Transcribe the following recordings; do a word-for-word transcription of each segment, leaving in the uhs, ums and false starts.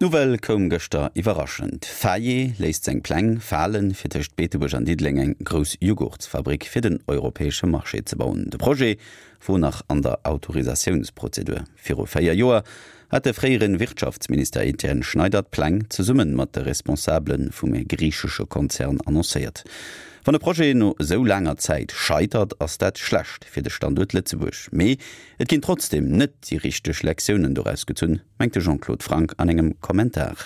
Novel kom gëster iwwerraschend. Faye leist seg Pläng fallen fir d'cht Beetebusch an Diedling eng gros Joghurtsfabrik fir den europäesche Marché ze bauen. De Projekt wo nach an der Autorisationsprozedur. Fir Féier Joer hat de fréieren Wirtschaftsminister Etienne Schneider Pläng ze summen mat de Responsablen vum e griechesche Konzern annoncéiert. Wann de Projekt no so langer Zeit scheitert ass dat schlecht fir de Standort Lützeburg. Mei et ginn trotzdem net die richteg Lektionen doaus getunn, mengte Jean-Claude Frank an engem Kommentar.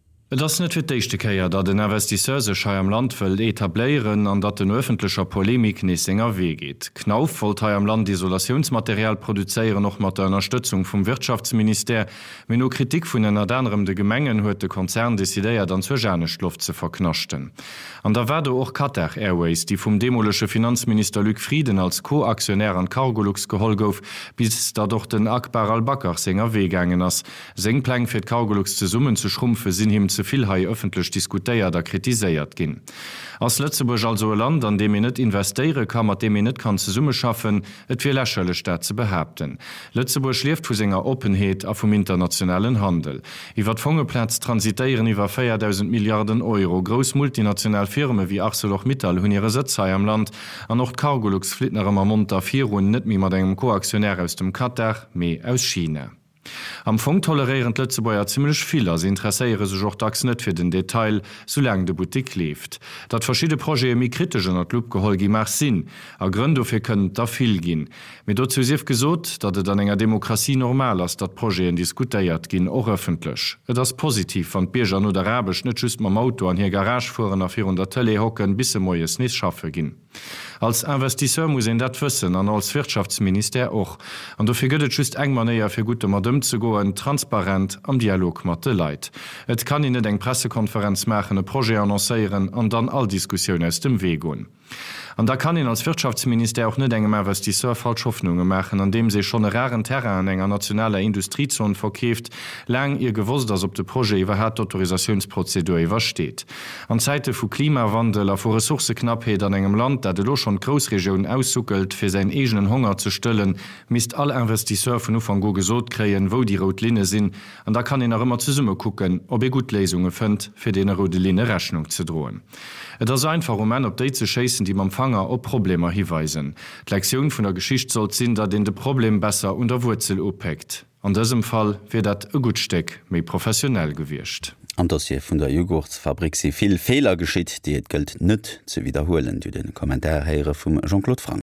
Das net fir d'échte Käier, dat den Investiseuse schei am Land wëll etablieren an dat den öffentlicher Polemik nie senger weh geht. Knauf wollt hei am Land Isolationsmaterial produzéieren noch mat der Unterstützung vum Wirtschaftsminister, men no Kritik vun en anderem de Gemengen huet de Konzern desidéiert an zur Janneschluft ze verknochten. An der werde och Qatar Airways, die vum demolesche Finanzminister Luc Frieden als Co-Aktionär an Cargolux gehol gouf, bis dadurch den Akbar al-Bakr senger wehgängen ass. Seng Pläng fir Cargolux ze summen zu schrumpfe sinn him zu viel hai öffentlich diskutéiert der kritiséiert gin. Als Lützeburg also ein Land, an dem ich net investiere kann, mat dem ich net kann ze Summe schaffen, et fir lächerle Staat ze behaupten. Lützeburg schläft vu senger Openheet a vum internationalen Handel. Iwer Fongeplatz transitieren iwwer viertausend Milliarden Euro. Gros multinational Firmen wie ArcelorMittal hunn ihre Sitze am Land, an noch Cargolux flitnerem am Mont a vier hun net mi mat engem Koaktionär aus dem Qatar, mé aus China. Am Fong tolerieren Lützeburger ziemlich vieler, sie interesseiere sich auch dax net für den Detail, solange de Boutique lebt. Dat verschiedene Projekte mi kritisch an der Club geholgi mach Sinn, a Gründe dafür können da viel gehen. Mit dazu sief gesot, dat et an enger Demokratie normal ist, dat Projekte diskutiert gehen auch öffentlich. Et das positiv, wenn Bürger nur der Arabisch nicht just mit dem Auto an hier Garage fuhren auf vierhundert Tele hocken, bis sie moies nicht schaffen gehen. Als Investisseur muss ich dat wissen, an als Wirtschaftsminister auch. Und dafür gibt es just eng Manier für gute Madem zu gehen, transparent am Dialog mit den Leuten. Et kann Ihnen eng Pressekonferenz machen, ein Projekt annoncieren und dann all Diskussionen aus dem Weg gehen. Und da kann ihn als Wirtschaftsminister auch nicht engem Investisseur falsch Hoffnungen machen, an dem sie schon einen raren Terrain enger nationaler Industriezone verkäft, lang ihr gewusst, dass ob das Projekt überhaupt die Autorisationsprozedur übersteht. An Zeiten von Klimawandel, auf Ressourcenknappheit an engem Land, der doch schon Großregionen aussuckelt, für seinen eigenen Hunger zu stillen, misst alle Investisseur von Anfang an gesot kriegen, wo die rote Linie sind, und da kann ihn auch immer zusammen gucken, ob er gut Lösungen findet, für die rote Linie Rechnung zu drohen. Es ist einfach, um einen auf die zu schießen, die man Fanger op Probleme hinweisen. Die Lektion von der Geschichte soll sinn, dat den de Problem besser unter Wurzel opeckt. An diesem Fall wird dat e Gutsteck méi professionell gewircht. An das hier vun der Joghurtsfabrik si viel Fehler geschitt, die et gëlt net zu wiederholen, du den Kommentar heiere vum Jean-Claude Frank.